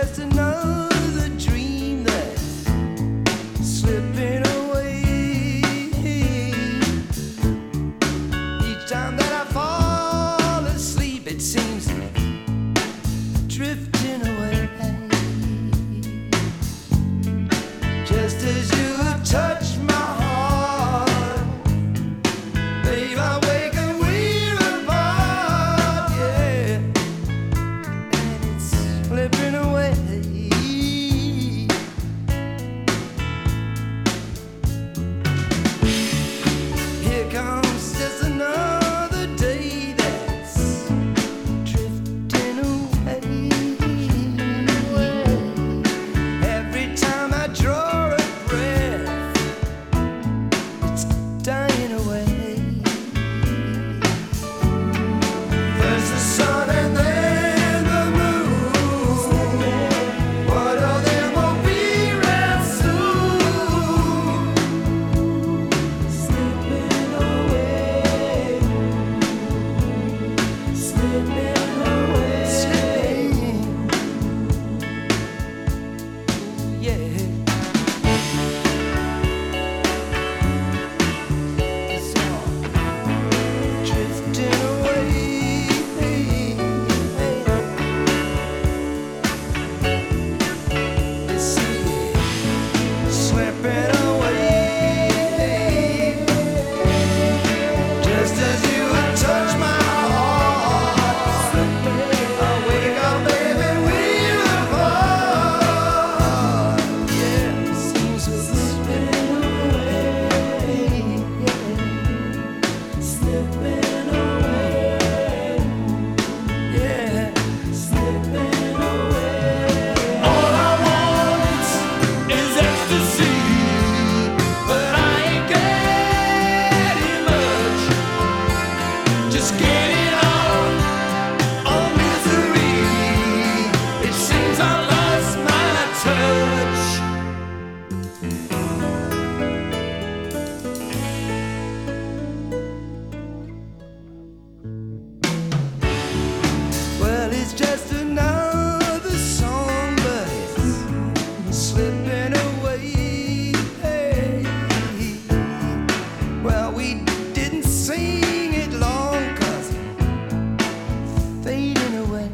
just another dream that's slipping away. Each time that I fall asleep, it seems drifting away. Just as you touch my heart, babe, I wake and we're apart, yeah, and it's slipping away. Here comes just another day that's drifting away. Every time I draw a breath, it's dying away. First the sun and then the moon. One of them will be real soon. Slipping away. Slipping away. Slipping. Yeah. It's all drifting away. You see it slipping away. Just as you touch my heart, I wake up, baby, we're apart. Yeah, seems we're slipping away. Slipping away. Yeah, slipping away. All I want is ecstasy, but I ain't getting much. Just getting on misery. It seems I lost my touch. Well, it's just another song, but it's slipping away. Well, we didn't sing it long, 'cause fading away.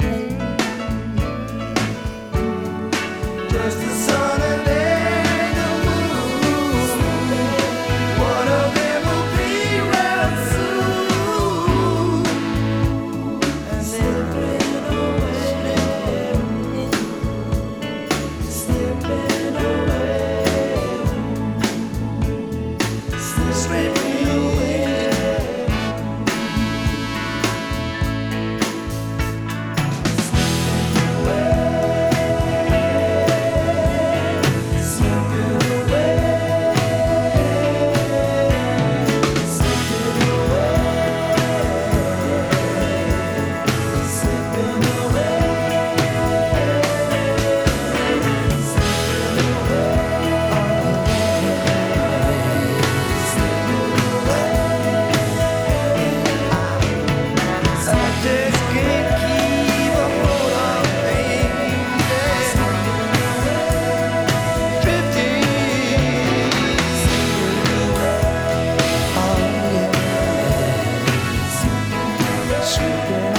Just the sun and then the moon. One of them will be real soon. And slipping away. Slipping away. Slipping away. Slipping